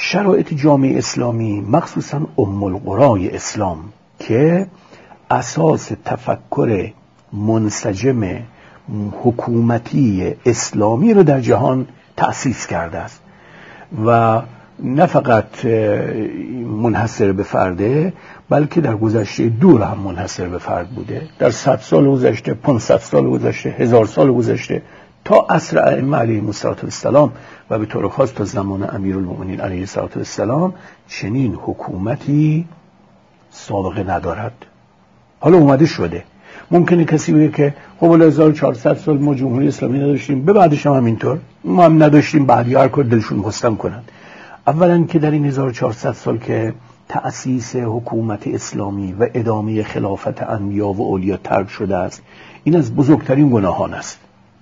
شرایط جامعه اسلامی مخصوصا ام القرای اسلام که اساس تفکر منسجم حکومتی اسلامی رو در جهان تأسیس کرده است و نه فقط منحصر به فرده بلکه در گذشته دور هم منحصر به فرد بوده. در 100 سال گذشته، 500 سال گذشته، 1000 سال گذشته تا عصر ائمه علیهم السلام و به طور خاص تا زمان امیرالمؤمنین علیه السلام چنین حکومتی سابقه ندارد. حالا اومده شده. ممکنه کسی بگه که خب 1400 سال ما جمهوری اسلامی نداشتیم، به بعدش هم همینطور، ما هم نداشتیم، بعدی هر کار دلشون خواستن کنن. اولا که در این 1400 سال که تأسیس حکومت اسلامی و ادامه خلافت انبیا و اولیا ترک شده است، این از بزرگترین گناهان است.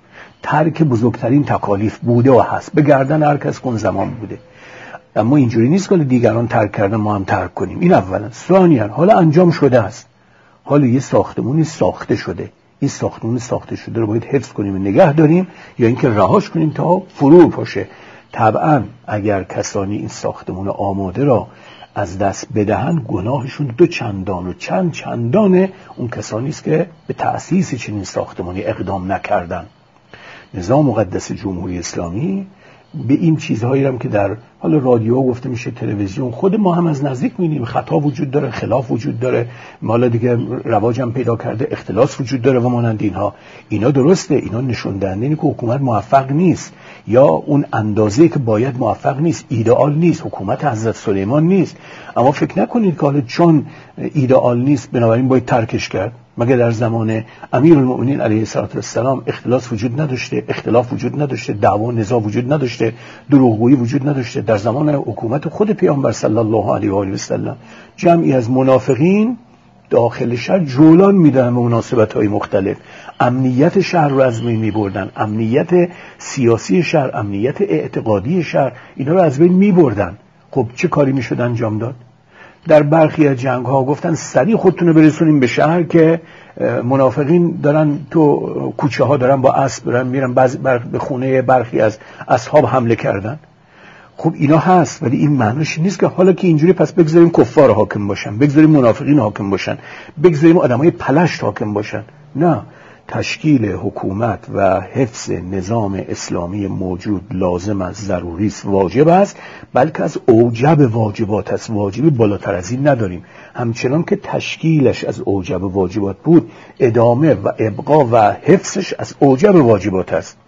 ترک بزرگترین تکالیف بوده و هست، به گردن هر کس کن زمان بوده. اما اینجوری نیست که دیگران ترک کردن ما هم ترک کنیم. این اولا. ثانیاً حالا انجام شده است، حالا یه ساختمونی ساخته شده، این ساختمون ساخته شده رو باید حفظ کنیم و نگه داریم یا اینکه رهاش کنیم تا فرو پاشه. طبعا اگر کسانی این ساختمون آماده را از دست بدهن، گناهشون 2 چندان و چندان اون کسانی است که به تأسیس چنین ساختمانی اقدام نکردن. نظام مقدس جمهوری اسلامی به این چیزهایی هم که در حال رادیو گفته میشه، تلویزیون، خود ما هم از نزدیک می‌بینیم، خطا وجود داره، خلاف وجود داره، حالا دیگه رواج هم پیدا کرده، اختلاس وجود داره و مانند اینها. اینا درسته، اینا نشون دهنده اینه که حکومت موفق نیست یا اون اندازه‌ای که باید موفق نیست، ایدئال نیست، حکومت حضرت سلیمان نیست. اما فکر نکنید که حالا چون ایدئال نیست بنابراین باید ترکش کرد. مگر در زمان امیرالمؤمنین علیه السلام اختلاس وجود نداشته، اختلاف وجود نداشته، دعوا و نزاع وجود نداشته، دروغگویی وجود نداشته؟ در زمان حکومت خود پیامبر صلی الله علیه و آله و سلم جمعی از منافقین داخل شهر جولان میدن به مناسبت‌های مختلف، امنیت شهر رو از بین میبردن، امنیت سیاسی شهر، امنیت اعتقادی شهر، اینا رو از بین میبردن. خب چه کاری میشد انجام داد؟ در برخی از جنگ ها گفتن سریع خودتون رو برسونیم به شهر که منافقین دارن تو کوچه ها دارن با اسب دارن میرن، به خونه برخی از اصحاب حمله کردن. خب اینا هست، ولی این معنیش نیست که حالا که اینجوری پس بگذاریم کفار حاکم باشن، بگذاریم منافقین حاکم باشن، بگذاریم آدمای پلشت حاکم باشن. نه، تشکیل حکومت و حفظ نظام اسلامی موجود لازم است، ضروری است، واجب است، بلکه از اوجب واجبات است. واجبی بالاتر از این نداریم. همچنان که تشکیلش از اوجب واجبات بود، ادامه و ابقا و حفظش از اوجب واجبات است.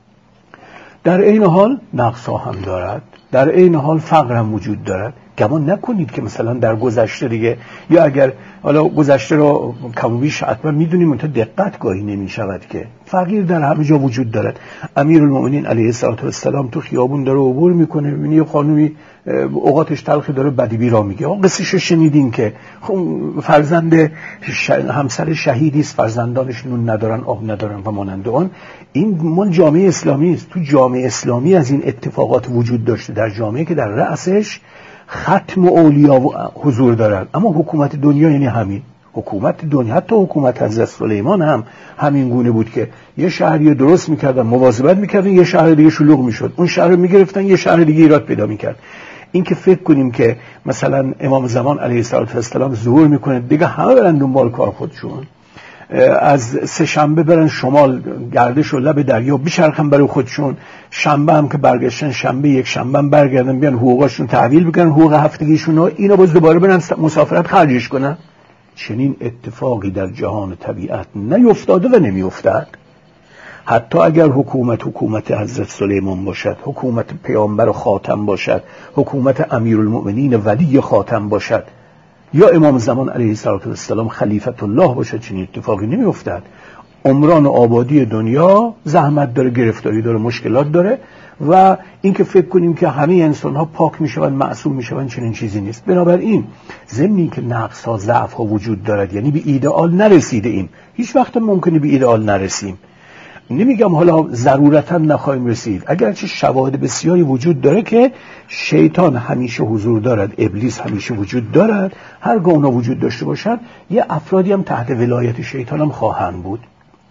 در این حال نقص‌ها هم دارد، در این حال فقر هم وجود دارد. گمان نکنید که مثلا در گذشته دیگه، یا اگر حالا گذشته رو کم و بیش حتما میدونیم اون تا دقت گاهی نمیشود که فقیر در همه جا وجود دارد. امیرالمؤمنین علیه السلام تو خیابون داره عبور میکنه، میبینی یه خانومی اوقاتش تلخی داره بدیبی را میگه. قصه‌شو شنیدین که فرزند همسر شهیدی است، فرزندانش نون ندارن، آب ندارن و مانند آن. این مال جامعه اسلامی است. تو جامعه اسلامی از این اتفاقات وجود داشته، در جامعه که در رأسش ختم اولیا حضور دارد. اما حکومت دنیا یعنی همین حکومت دنیا، حتی حکومت حضرت سلیمان هم همین گونه بود که یه شهری درست میکردن، مواظبت میکردن، یه شهر دیگه شلوغ میشد، اون شهر رو میگرفتن، یه شهر دیگه ایراد پیدا میکرد. این که فکر کنیم که مثلا امام زمان علیه السلام ظهور میکنه دیگه همه برن دنبال کار خودشون، از سه شنبه برن شمال گردش و لب دریا بچرخن برای خودشون، شنبه هم که برگشتن، شنبه یک شنبه هم برگردن بیان حقوقشون تحویل بگیرن، حقوق هفتگیشون رو اینا باز دوباره برن مسافرت خرجش کنن. چنین اتفاقی در جهان طبیعت نیفتاده و نمیافتد. حتی اگر حکومت حضرت سلیمان باشد، حکومت پیامبر خاتم باشد، حکومت امیرالمؤمنین ولی خاتم باشد، یا امام زمان علیه السلام خلیفت الله باشد، چنین اتفاقی نمی افتد. عمران و آبادی دنیا زحمت داره، گرفتاری داره، مشکلات داره و اینکه فکر کنیم که همه انسان ها پاک میشوند، معصوم میشوند، چنین چیزی نیست. بنابراین ضمن که نقص ها، ضعف ها وجود دارد، یعنی به ایدئال نرسیده ایم، هیچ وقت ممکنه به ایدئال نرسیم. نمیگم حالا ضرورتا نخواهیم رسید، اگرچه شواهد بسیاری وجود داره که شیطان همیشه حضور دارد، ابلیس همیشه وجود دارد. هرگاه اونا وجود داشته باشد، یه افرادی هم تحت ولایت شیطان هم خواهند بود.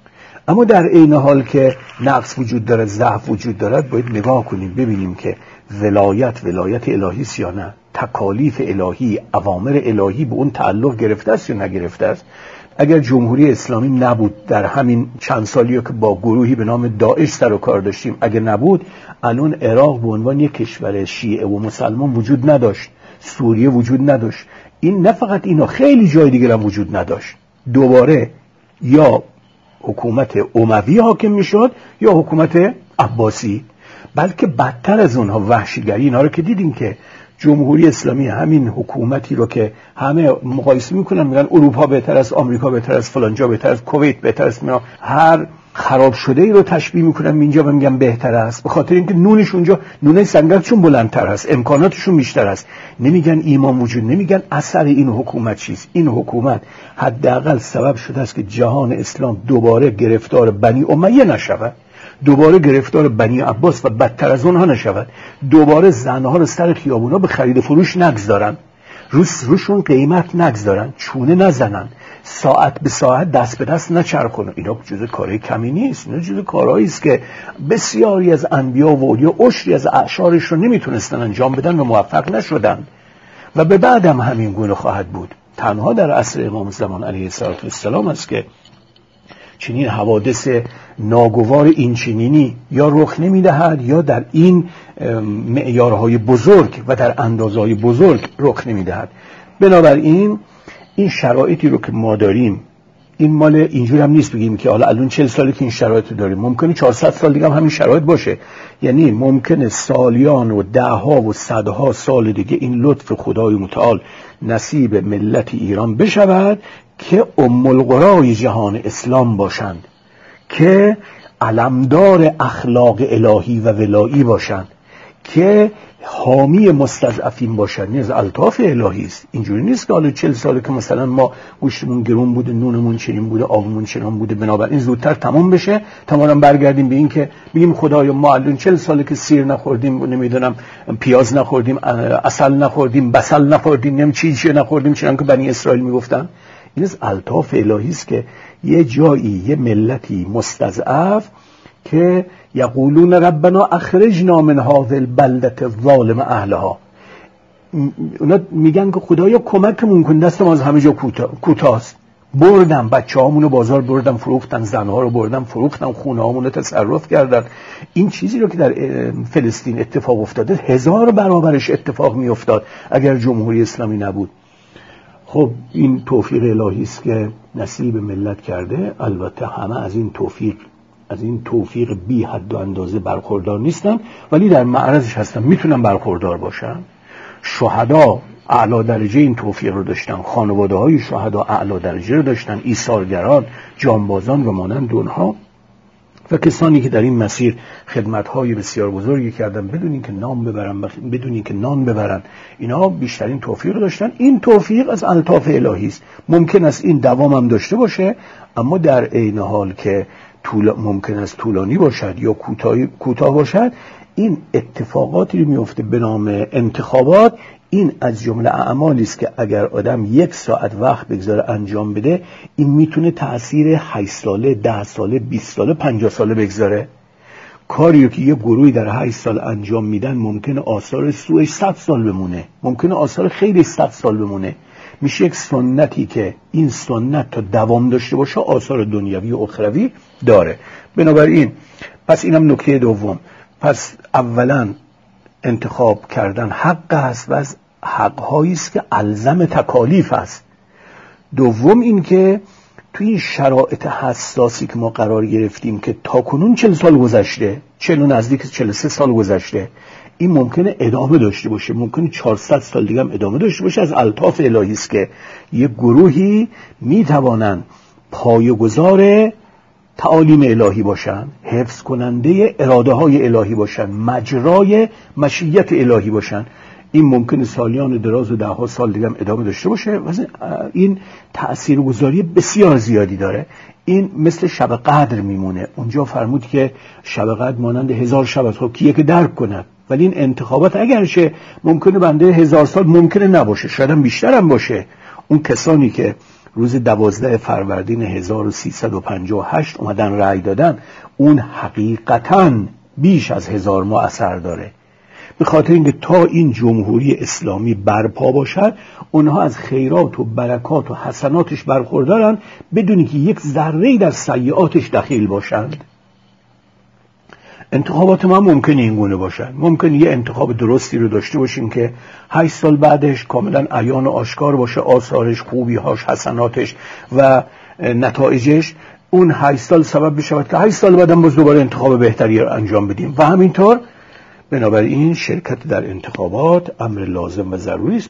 اما در عین حال که نقص وجود دارد، ضعف وجود دارد، باید نگاه کنیم ببینیم که ولایت الهی است یا نه، تکالیف الهی، اوامر الهی به اون تعلق گرفته است یا نگرفته است. اگر جمهوری اسلامی نبود، در همین چند سالی که با گروهی به نام داعش سر و کار داشتیم، اگر نبود الان عراق به عنوان یک کشور شیعه و مسلمان وجود نداشت، سوریه وجود نداشت. این نه فقط اینا، خیلی جای دیگه هم وجود نداشت. دوباره یا حکومت اموی حاکم میشد یا حکومت عباسی، بلکه بدتر از اونها وحشیگری. اینا رو که دیدین که جمهوری اسلامی همین حکومتی رو که همه مقایسه میکنن، میگن اروپا بهتر است، آمریکا بهتر است، فلان جا بهتر است، کویت بهتر است، هر خراب شده ای رو تشبیه میکنن اینجا و میگن بهتر است، به خاطر اینکه نونش اونجا، نونه سنگرشون بلندتر است، امکاناتشون بیشتر است. نمیگن ایمان وجود، نمیگن اثر این حکومت چیست. این حکومت حداقل سبب شده است که جهان اسلام دوباره گرفتار بنی امیه نشود، دوباره گرفتار بنی عباس و بدتر از اونها نشود، دوباره زنها رو سر خیابونا به خرید فروش نگذارن، روشون قیمت نگذارن، چونه نزنن، ساعت به ساعت دست به دست نچرخونن. اینا جزء کارهای کمی نیست، اینا جزء کارهایی است که بسیاری از انبیا و اولیا عشری از اعشارش رو نمیتونستن انجام بدن و موفق نشدن و به بعدم همین گونه خواهد بود. تنها در عصر امام زمان علیه السلام است که چنین حوادث ناگوار این چنینی یا رخ نمیدهد یا در این معیارهای بزرگ و در اندازهای بزرگ رخ نمیدهد. بنابراین این شرایطی رو که ما داریم، این مال اینجور هم نیست بگیم که حالا الان 40 سالی که این شرایط رو داریم، ممکنه 400 سال دیگه هم همین شرایط باشه. یعنی ممکنه سالیان و دهها و صدها سال دیگه این لطف خدای متعال نصیب ملت ایران بشود که ام القرای جهان اسلام باشند، که علمدار اخلاق الهی و ولایی باشند، که حامی مستضعفین باشند. نیز الطاف الهی است. اینجوری نیست که حالا 40 ساله که مثلا ما گوشتمون گرون بوده، نونمون چنین بوده، آبمون چنین بوده، بنابراین زودتر تمام بشه، تمام برگردیم به این که بگیم خدایا ما الان 40 ساله که سیر نخوردیم، نمیدونم پیاز نخوردیم، عسل نخوردیم، بصل نخوردیم، نم چیزی نخوردیم، چنانکه بنی اسرائیل میگفتن. این از الطاف الهی است که یه جایی یه ملتی مستضعف که یقولون ربنا اخرجنا من هذه البلدة الظالم اهلها، اونا میگن که خدایا کمکمون کن، دست ما از همه جا کوتاست. بردن بچه‌هامونو بازار بردن فروختن، زنها رو بردن فروختن، خونه‌هامونو تصرف کردن. این چیزی رو که در فلسطین اتفاق افتاده 1000 برابرش اتفاق میافتاد اگر جمهوری اسلامی نبود. خب این توفیق الهی است که نصیب ملت کرده. البته همه از این توفیق بی حد و اندازه برخوردار نیستن، ولی در معرضش هستن، میتونن برخوردار باشن. شهدا اعلی درجه این توفیق رو داشتن، خانواده های شهدا اعلی درجه رو داشتن، ایثارگران، جانبازان و مانند اونها و کسانی که در این مسیر خدمت‌های بسیار بزرگی کردن بدون اینکه نام ببرن، اینا بیشترین توفیق رو داشتن. این توفیق از الطاف الهی است. ممکن است این دوام هم داشته باشه، اما در عین حال که ممکن است طولانی باشد یا کوتاه باشد. این اتفاقاتی میفته به نام انتخابات. این از جمله اعمالی است که اگر آدم 1 ساعت وقت بگذاره انجام بده، این میتونه تأثیر 8 ساله، 10 ساله، 20 ساله، 50 ساله بگذاره. کاریو که یه گروهی در 8 سال انجام میدن ممکنه آثار سوءش 100 سال بمونه، ممکنه آثار خیلی 100 سال بمونه. میشه یک سنتی که این سنت تا دوام داشته باشه آثار دنیوی و اخروی داره. بنابراین پس اینم نکته دوم. پس اولا انتخاب کردن حق است و از حق‌هایی است که الزم تکالیف است. دوم این که توی این شرایط حساسی که ما قرار گرفتیم که تاکنون 40 سال گذشته، 40 نزدیک 43 سال گذشته، این ممکنه ادامه داشته باشه، ممکنه 400 سال دیگه هم ادامه داشته باشه. از الطاف الهی است که یک گروهی میتوانند پایه‌گذار تعالیم الهی باشن، حفظ کننده اراده های الهی باشن، مجرای مشیت الهی باشن. این ممکنه سالیان دراز و 10 سال دیگه هم ادامه داشته باشه و این تاثیرگذاری بسیار زیادی داره. این مثل شب قدر میمونه. اونجا فرمود که شب قدر مانند 1000 شب است. خب کیه که درک کنه؟ ولی این انتخابات اگرشه ممکنه بنده 1000 سال ممکنه نباشه، شاید هم بیشتر هم باشه. اون کسانی که روز 12 فروردین 1358 اومدن رأی دادن، اون حقیقتاً بیش از 1000 ماه اثر داره. به خاطر اینکه تا این جمهوری اسلامی برپا باشد اونها از خیرات و برکات و حسناتش برخوردارن بدون که یک ذره‌ای در سیئاتش دخیل باشند. انتخابات ما ممکنه این گونه باشن، ممکنه یه انتخاب درستی رو داشته باشیم که 8 سال بعدش کاملا عیان و آشکار باشه آثارش، خوبی‌هاش، حسناتش و نتایجش. اون 8 سال سبب بشود که 8 سال بعدم باز دوباره انتخاب بهتری رو انجام بدیم و همینطور. بنابراین شرکت در انتخابات امر لازم و ضروری است.